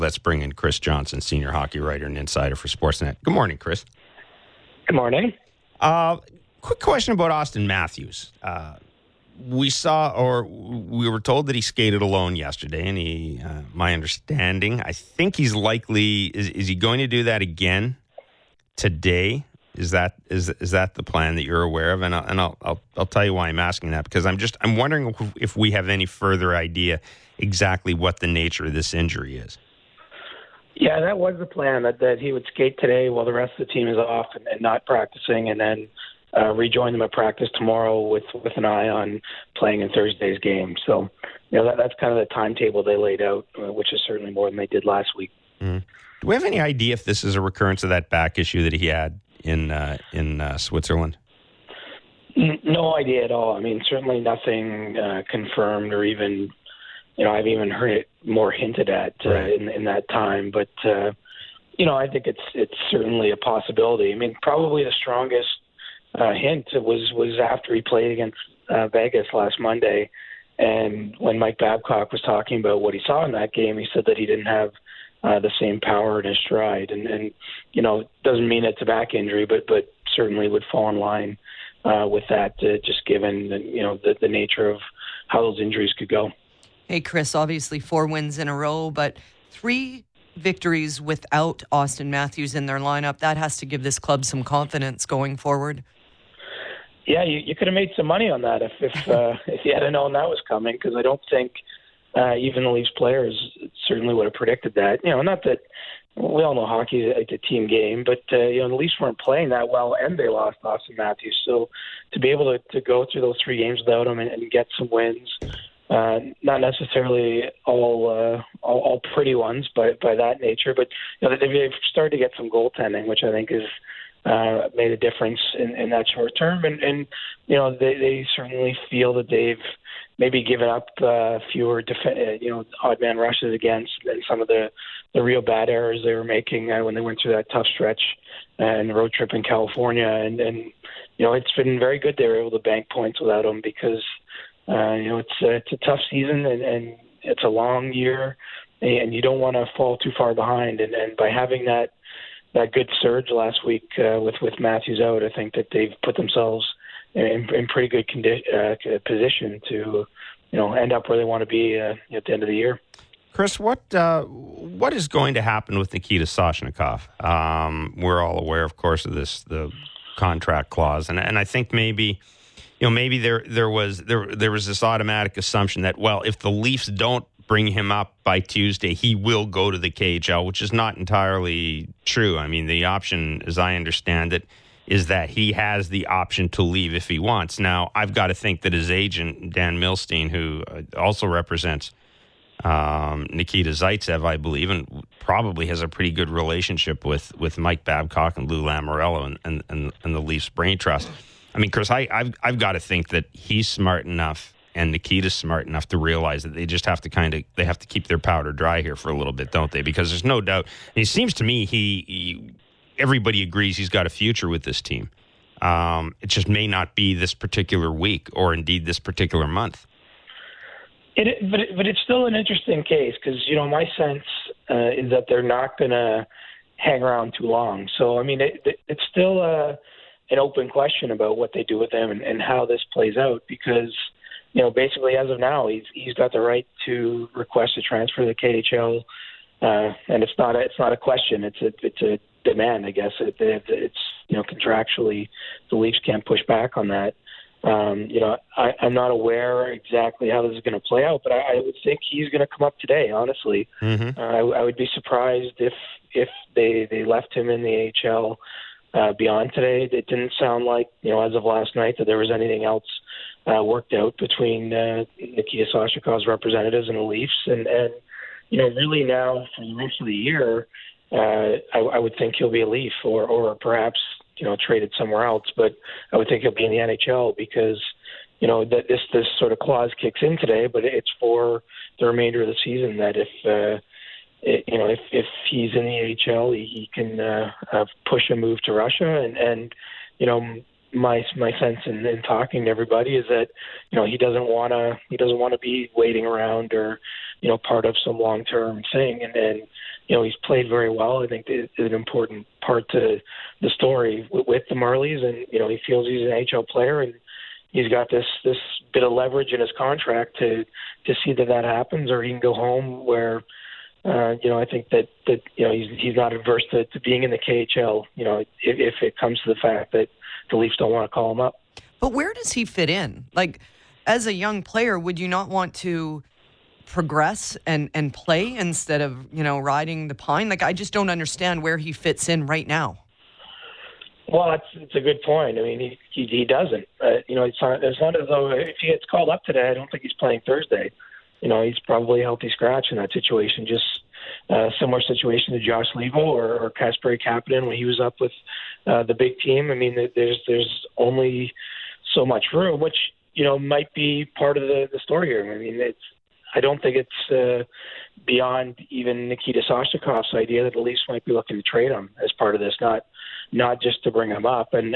Let's bring in Chris Johnson, senior hockey writer and insider for Sportsnet. Good morning, Chris. Good morning. Quick question about Austin Matthews. We were told that he skated alone yesterday, and my understanding, I think he's likely, is he going to do that again today? Is that the plan that you're aware of? And I'll tell you why I'm asking that, because I'm wondering if we have any further idea exactly what the nature of this injury is. Yeah, that was the plan, that he would skate today while the rest of the team is off and not practicing, and then rejoin them at practice tomorrow with an eye on playing in Thursday's game. So, that's kind of the timetable they laid out, which is certainly more than they did last week. Mm. Do we have any idea if this is a recurrence of that back issue that he had in Switzerland? No idea at all. I mean, certainly nothing confirmed, or even, I've even heard it more hinted at in that time. But I think it's certainly a possibility. I mean, probably the strongest hint was after he played against Vegas last Monday, and when Mike Babcock was talking about what he saw in that game, he said that he didn't have the same power in his stride, and doesn't mean it's a back injury, but certainly would fall in line with that, just given the nature of how those injuries could go. Hey, Chris, obviously 4 wins in a row, but 3 victories without Austin Matthews in their lineup. That has to give this club some confidence going forward. Yeah, you could have made some money on that if you had known that was coming, because I don't think even the Leafs players certainly would have predicted that. Not that we all know hockey is a team game, but the Leafs weren't playing that well, and they lost Austin Matthews. So to be able to go through those 3 games without him and get some wins, not necessarily all pretty ones by that nature, but they've started to get some goaltending, which I think is made a difference in that short term, and they certainly feel that they've maybe given up fewer odd man rushes against, and some of the real bad errors they were making when they went through that tough stretch and the road trip in California, and it's been very good they were able to bank points without him, because it's a tough season, and it's a long year, and you don't want to fall too far behind, and by having that good surge last week with Matthews out, I think that they've put themselves in pretty good position to end up where they want to be at the end of the year. Chris, what is going to happen with Nikita Soshnikov? We're all aware, of course, of the contract clause, and I think maybe there was this automatic assumption that, well, if the Leafs don't bring him up by Tuesday, he will go to the KHL, which is not entirely true. I mean, the option, as I understand it, is that he has the option to leave if he wants. Now, I've got to think that his agent, Dan Milstein, who also represents Nikita Zaitsev, I believe, and probably has a pretty good relationship with Mike Babcock and Lou Lamoriello and the Leafs Brain Trust. I mean, Chris, I've got to think that he's smart enough and Nikita's smart enough to realize that they just have to they have to keep their powder dry here for a little bit, don't they? Because there's no doubt. It seems to me everybody agrees he's got a future with this team. It just may not be this particular week, or indeed this particular month. But it's still an interesting case, because my sense is that they're not going to hang around too long. So I mean, it's still an open question about what they do with him and how this plays out, because basically as of now he's got the right to request a transfer to the KHL, and it's not a question. It's a demand, I guess. It's contractually the Leafs can't push back on that. I'm not aware exactly how this is going to play out, but I would think he's going to come up today, honestly. Mm-hmm. I would be surprised if they left him in the AHL beyond today. It didn't sound like, as of last night, that there was anything else worked out between Nikita Soshnikov's representatives and the Leafs. And really now for the rest of the year, I would think he'll be a Leaf or perhaps traded somewhere else, but I would think he'll be in the NHL, because that this sort of clause kicks in today, but it's for the remainder of the season, that if he's in the AHL, he can push a move to Russia, and my sense in talking to everybody is that he doesn't want to be waiting around or part of some long-term thing. And he's played very well. I think it's an important part to the story with the Marlies, and he feels he's an NHL player, and he's got this bit of leverage in his contract to see that happens, or he can go home where. I think that he's not adverse to being in the KHL. If it comes to the fact that the Leafs don't want to call him up. But where does he fit in? Like, as a young player, would you not want to progress and play instead of riding the pine? Like, I just don't understand where he fits in right now. Well, it's a good point. I mean, he doesn't. It's not as though if he gets called up today, I don't think he's playing Thursday. He's probably a healthy scratch in that situation. Just a similar situation to Josh Leivo or Kasperi Kapanen when he was up with the big team. I mean, there's only so much room, which might be part of the story here. I mean, I don't think it's beyond even Nikita Soshnikov's idea that the Leafs might be looking to trade him as part of this, not just to bring him up. And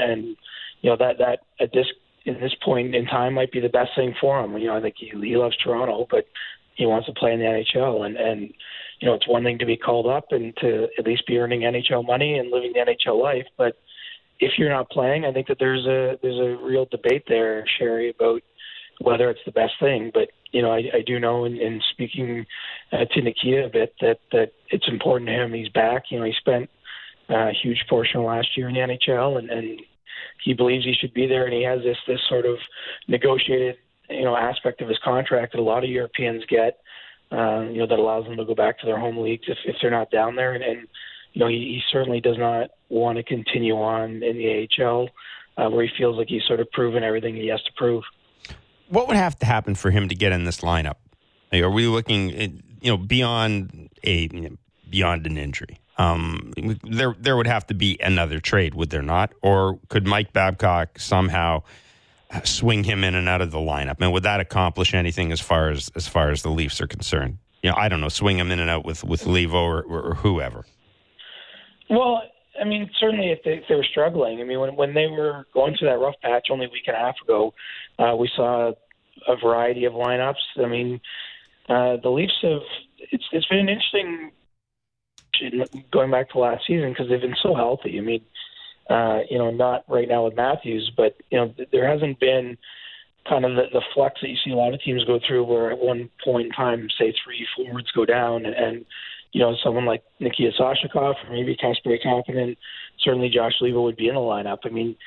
that at this point in time might be the best thing for him. I think he loves Toronto, but he wants to play in the NHL. And it's one thing to be called up and to at least be earning NHL money and living the NHL life. But if you're not playing, I think that there's a real debate there, Sherry, about whether it's the best thing. But, I do know in speaking to Nikita a bit that it's important to him. He's back. He spent a huge portion of last year in the NHL, and he believes he should be there, and he has this sort of negotiated, aspect of his contract that a lot of Europeans get, that allows them to go back to their home leagues if they're not down there. And he certainly does not want to continue on in the AHL, where he feels like he's sort of proven everything he has to prove. What would have to happen for him to get in this lineup? Are we looking, beyond an injury? There would have to be another trade, would there not? Or could Mike Babcock somehow swing him in and out of the lineup? And would that accomplish anything as far as the Leafs are concerned? I don't know, swing him in and out with Leivo or whoever. Well, I mean, certainly if they were struggling. I mean, when they were going through that rough patch only a week and a half ago, we saw a variety of lineups. I mean, the Leafs have it's been an interesting going back to last season because they've been so healthy. I mean, not right now with Matthews, but there hasn't been kind of the flux that you see a lot of teams go through, where at one point in time, say 3 forwards go down, and someone like Nikita Soshnikov or maybe Kasperi Kapanen, certainly Josh Leivo would be in the lineup. I mean,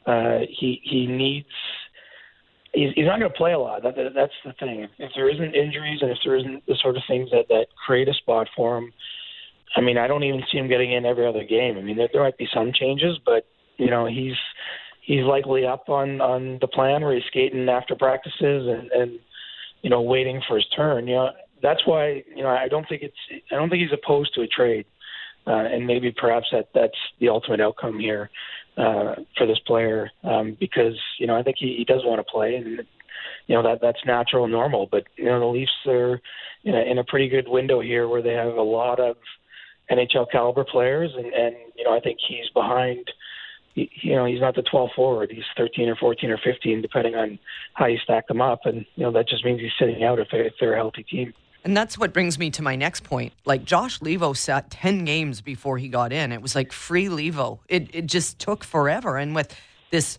he needs. He's not going to play a lot. That's the thing. If there isn't injuries and if there isn't the sort of things that create a spot for him, I mean, I don't even see him getting in every other game. I mean, there might be some changes, but he's likely up on the plan where he's skating after practices and waiting for his turn. That's why I don't think he's opposed to a trade, and maybe perhaps that's the ultimate outcome here for this player, because I think he does want to play, and that's natural and normal. But the Leafs are in a pretty good window here where they have a lot of NHL caliber players, and I think he's behind. He's not the 12th forward. He's 13 or 14 or 15, depending on how you stack them up, and that just means he's sitting out if they're a healthy team. And that's what brings me to my next point. Like, Josh Leivo sat 10 games before he got in. It was like free Leivo. It just took forever. And with this,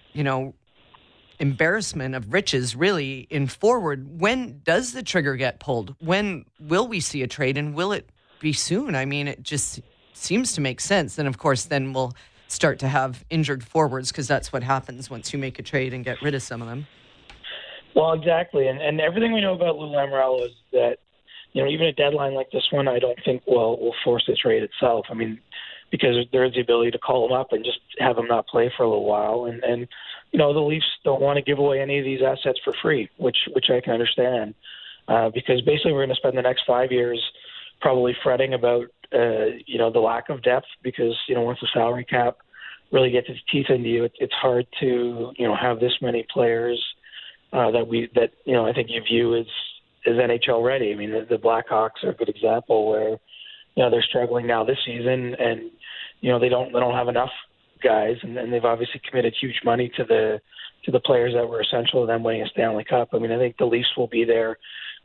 embarrassment of riches really in forward, when does the trigger get pulled? When will we see a trade, and will it be soon? I mean, it just seems to make sense. And of course, then we'll start to have injured forwards, because that's what happens once you make a trade and get rid of some of them. Well, exactly. And everything we know about Lou Lamoriello is that, even a deadline like this one, I don't think will force the trade itself. I mean, because there is the ability to call him up and just have him not play for a little while. And the Leafs don't want to give away any of these assets for free, which I can understand. Because basically we're going to spend the next 5 years probably fretting about, the lack of depth, because, once the salary cap really gets its teeth into you, it's hard to, have this many players that I think you view as NHL ready. I mean, the Blackhawks are a good example where, they're struggling now this season, and, they don't have enough guys, and they've obviously committed huge money to the players that were essential to them winning a Stanley Cup. I mean, I think the Leafs will be there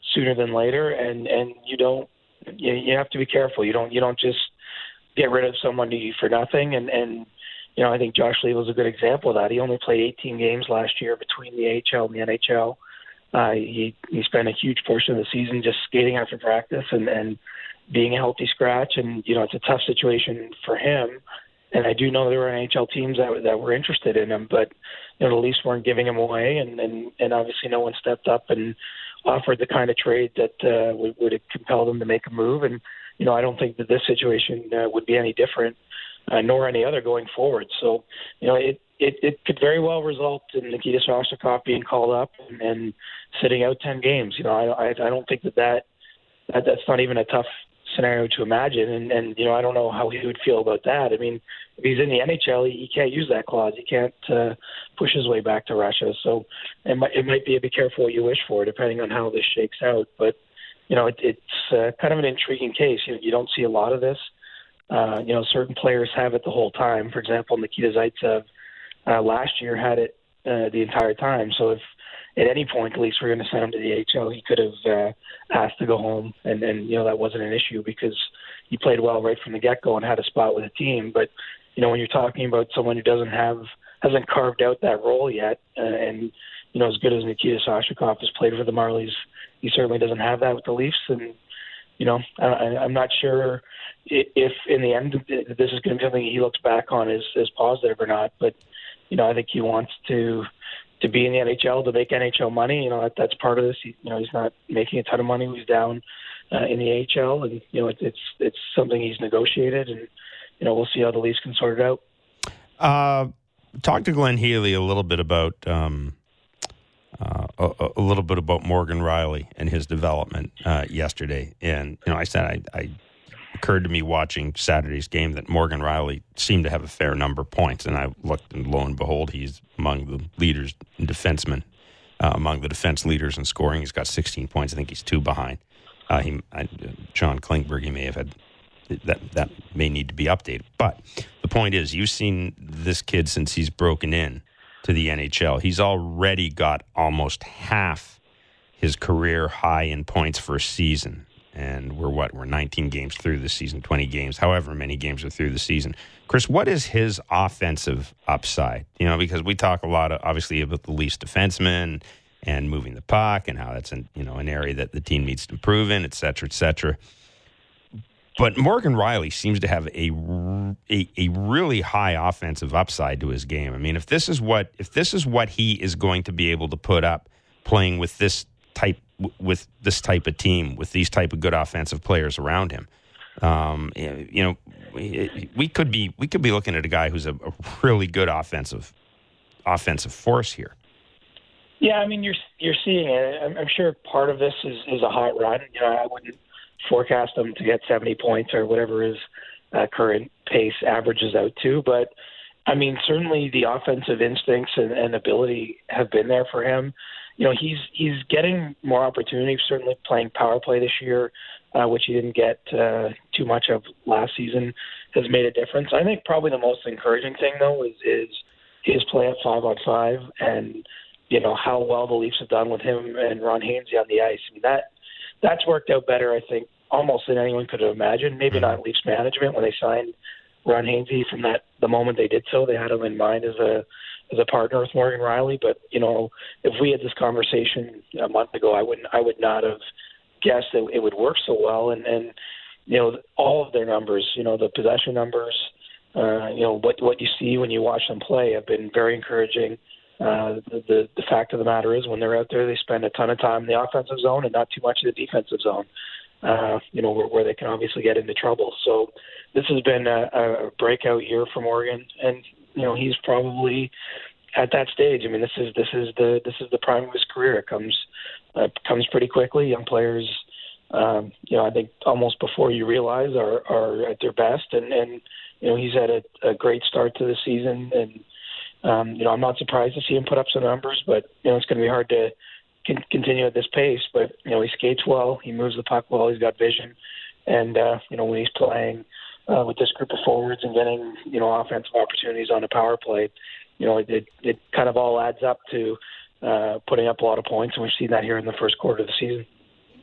sooner than later, and you have to be careful. You don't just get rid of somebody for nothing, and I think Josh Lee was a good example of that. He only played 18 games last year between the AHL and the NHL. He spent a huge portion of the season just skating after practice and being a healthy scratch, and it's a tough situation for him. And I do know there were NHL teams that were interested in him, but the Leafs weren't giving him away, and obviously no one stepped up and offered the kind of trade that would compel them to make a move. And I don't think that this situation would be any different, nor any other going forward. So it could very well result in Nikita Soshnikov being called up and sitting out 10 games. I don't think that's not even a tough scenario to imagine, and I don't know how he would feel about that. I mean, if he's in the NHL, he can't use that clause. He can't push his way back to Russia. So it might be a be careful what you wish for, depending on how this shakes out. But it's kind of an intriguing case. You don't see a lot of this. Certain players have it the whole time. For example, Nikita Zaitsev last year had it the entire time. So if at any point the Leafs were going to send him to the AHL, he could have asked to go home, and that wasn't an issue because he played well right from the get-go and had a spot with the team. But when you're talking about someone who hasn't carved out that role yet, and as good as Nikita Soshnikov has played for the Marlies, he certainly doesn't have that with the Leafs. And I'm not sure if in the end this is going to be something he looks back on as positive or not. But I think he wants to be in the NHL, to make NHL money. That's part of this. He's not making a ton of money. He's down in the AHL, and it's something he's negotiated, and we'll see how the Leafs can sort it out. Talk to Glenn Healy a little bit about Morgan Rielly and his development yesterday. And I said I occurred to me watching Saturday's game that Morgan Rielly seemed to have a fair number of points, and I looked, and lo and behold, he's among the leaders in defensemen, among the defense leaders in scoring. He's got 16 points. I think he's 2 behind. John Klingberg, he may have had that may need to be updated. But the point is, you've seen this kid since he's broken in to the NHL. He's already got almost half his career high in points for a season. And we're 19 games through the season, 20 games, however many games are through the season. Chris, what is his offensive upside? Because we talk a lot, obviously, about the Leafs defensemen and moving the puck and how that's an area that the team needs to improve in, et cetera, et cetera. But Morgan Rielly seems to have a really high offensive upside to his game. I mean, if this is what he is going to be able to put up playing with this type of team, with these type of good offensive players around him, we could be looking at a guy who's a really good offensive force here. Yeah, I mean, you're seeing it. I'm sure part of this is a hot run. I wouldn't forecast them to get 70 points or whatever his current pace averages out to, but I mean, certainly the offensive instincts and ability have been there for him. He's getting more opportunities, certainly playing power play this year, which he didn't get too much of last season, has made a difference. I think probably the most encouraging thing, though, is his play at 5-on-5 and, how well the Leafs have done with him and Ron Hainsey on the ice. I mean, that's worked out better, I think, almost than anyone could have imagined. Maybe not Leafs management when they signed Ron Hainsey. From the moment they did so, they had him in mind as a partner with Morgan Rielly. But if we had this conversation a month ago, I would not have guessed that it would work so well. And all of their numbers, the possession numbers, what you see when you watch them play have been very encouraging. The fact of the matter is, when they're out there, they spend a ton of time in the offensive zone and not too much in the defensive zone, where they can obviously get into trouble. So this has been a breakout year for Morgan, and he's probably at that stage. I mean, this is the prime of his career. It comes pretty quickly. Young players, I think almost before you realize are at their best, and he's had a great start to the season, and I'm not surprised to see him put up some numbers, but it's going to be hard to continue at this pace. But he skates well, he moves the puck well, he's got vision, and when he's playing with this group of forwards and getting offensive opportunities on the power play, it kind of all adds up to putting up a lot of points, and we've seen that here in the first quarter of the season.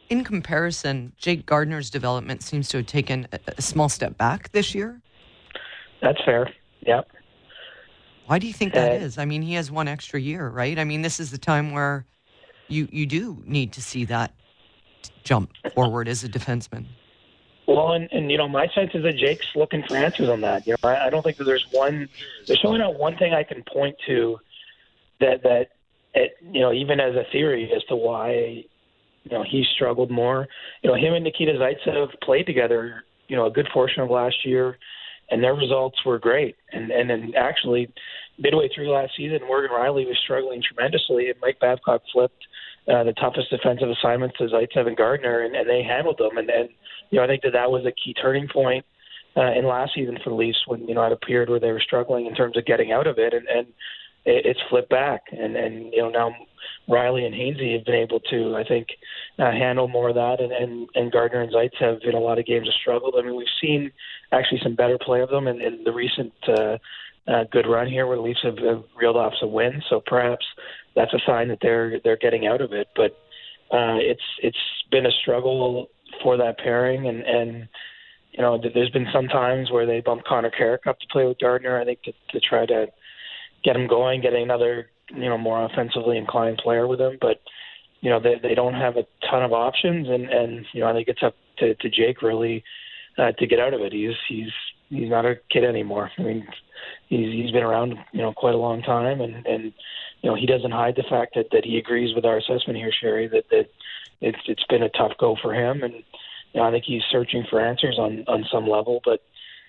In comparison, Jake Gardner's development seems to have taken a small step back this year. That's fair. Yeah. Why do you think that is? I mean, he has one extra year, right? I mean, this is the time where you do need to see that jump forward as a defenseman. Well, and my sense is that Jake's looking for answers on that. I don't think that there's only not one thing I can point to that even as a theory as to why, he struggled more. Him and Nikita Zaitsev played together, a good portion of last year, and their results were great. And then actually, midway through last season, Morgan Riley was struggling tremendously, and Mike Babcock flipped the toughest defensive assignments to Zaitsev and Gardner, and they handled them. And I think that was a key turning point in last season for the Leafs when, it appeared where they were struggling in terms of getting out of it, and it's flipped back. And now Riley and Hainsey have been able to, I think, handle more of that, and Gardner and Zaitsev in a lot of games have struggled. I mean, we've seen actually some better play of them in the recent good run here where the Leafs have reeled off some wins, so perhaps that's a sign that they're getting out of it. But it's been a struggle for that pairing, and there's been some times where they bump Connor Carrick up to play with Gardner, I think, to try to get him going, getting another more offensively inclined player with him. But they don't have a ton of options, and I think it's up to Jake really to get out of it. He's not a kid anymore. I mean, he's been around quite a long time, and he doesn't hide the fact that he agrees with our assessment here, Sherry, that it's been a tough go for him, and I think he's searching for answers on some level. But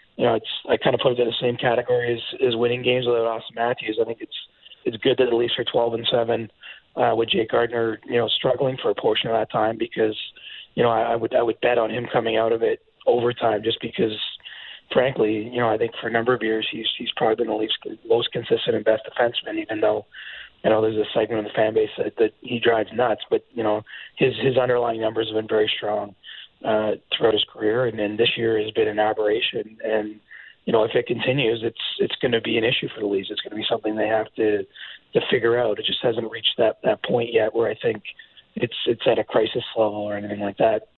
I kind of put it in the same category as winning games without Austin Matthews. I think it's good that the Leafs are 12-7 with Jake Gardner struggling for a portion of that time, because I would bet on him coming out of it overtime, just because, frankly, I think for a number of years he's probably been the Leafs' most consistent and best defenseman, even though there's a segment of the fan base that he drives nuts. But his underlying numbers have been very strong throughout his career, and this year has been an aberration. And if it continues, it's going to be an issue for the Leafs. It's going to be something they have to figure out. It just hasn't reached that point yet where I think it's at a crisis level or anything like that.